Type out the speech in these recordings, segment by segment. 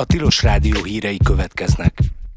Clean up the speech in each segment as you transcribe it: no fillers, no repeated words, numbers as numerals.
A Tilos Rádió hírei következnek.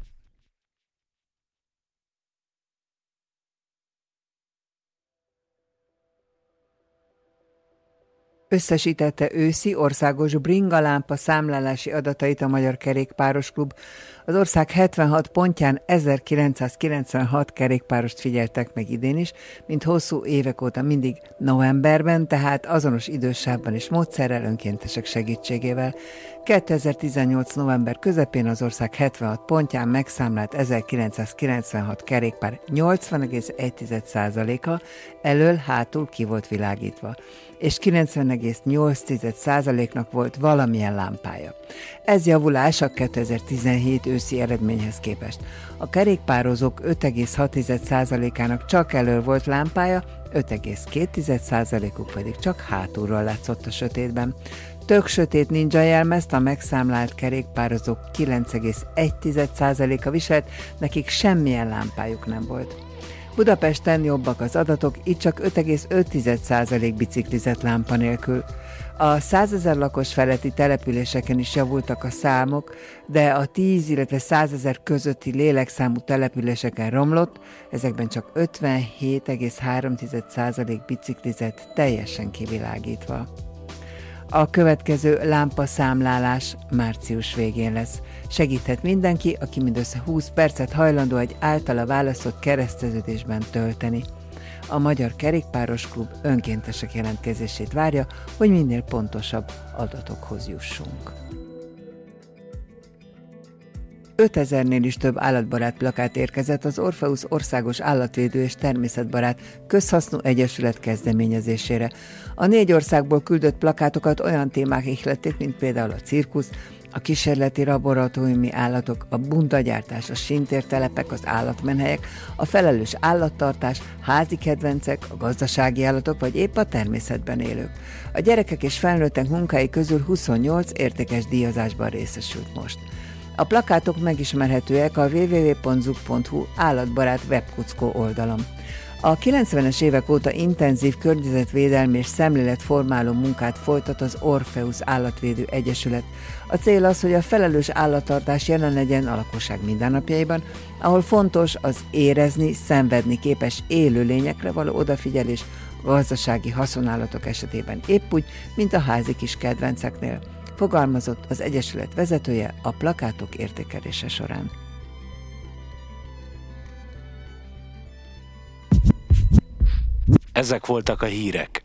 Összesítette őszi országos bringalámpa számlálási adatait a Magyar Kerékpáros Klub. Az ország 76 pontján 1996 kerékpárost figyeltek meg idén is, mint hosszú évek óta mindig novemberben, tehát azonos idősávban és módszerrel, önkéntesek segítségével. 2018. november közepén az ország 76 pontján megszámlált 1996 kerékpár 80,1%-a elől-hátul ki volt világítva, és 90,8%-nak volt valamilyen lámpája. Ez javulás a 2017 őszi eredményhez képest. A kerékpározók 5,6%-ának csak elől volt lámpája, 5,2%-uk pedig csak hátulról látszott a sötétben. Tök sötét ninja jelmezt a megszámlált kerékpározók 9,1%-a viselt, nekik semmilyen lámpájuk nem volt. Budapesten jobbak az adatok, itt csak 5,5% biciklizett lámpa nélkül. A 100 000 lakos feletti településeken is javultak a számok, de a 10, illetve 100 000 közötti lélekszámú településeken romlott, ezekben csak 57,3% biciklizett teljesen kivilágítva. A következő lámpaszámlálás március végén lesz. Segíthet mindenki, aki mindössze 20 percet hajlandó egy általa választott kereszteződésben tölteni. A Magyar Kerékpáros Klub önkéntesek jelentkezését várja, hogy minél pontosabb adatokhoz jussunk. 5000-nél is több állatbarát plakát érkezett az Orpheus Országos Állatvédő és Természetbarát Közhasznú Egyesület kezdeményezésére. A 4 országból küldött plakátokat olyan témák ihlették, mint például a cirkusz, a kísérleti laboratóriumi állatok, a bundagyártás, a sintértelepek, az állatmenhelyek, a felelős állattartás, házi kedvencek, a gazdasági állatok vagy épp a természetben élők. A gyerekek és felnőttek munkái közül 28 értékes díjazásban részesült most. A plakátok megismerhetőek a www.zug.hu állatbarát webkuckó oldalon. A 90-es évek óta intenzív környezetvédelmi és szemléletformáló munkát folytat az Orpheus Állatvédő Egyesület. A cél az, hogy a felelős állattartás jelen legyen a lakosság mindennapjaiban, ahol fontos az érezni, szenvedni képes élőlényekre való odafigyelés gazdasági haszonállatok esetében épp úgy, mint a házi kis kedvenceknél. Fogalmazott az Egyesület vezetője a plakátok értékelése során. Ezek voltak a hírek.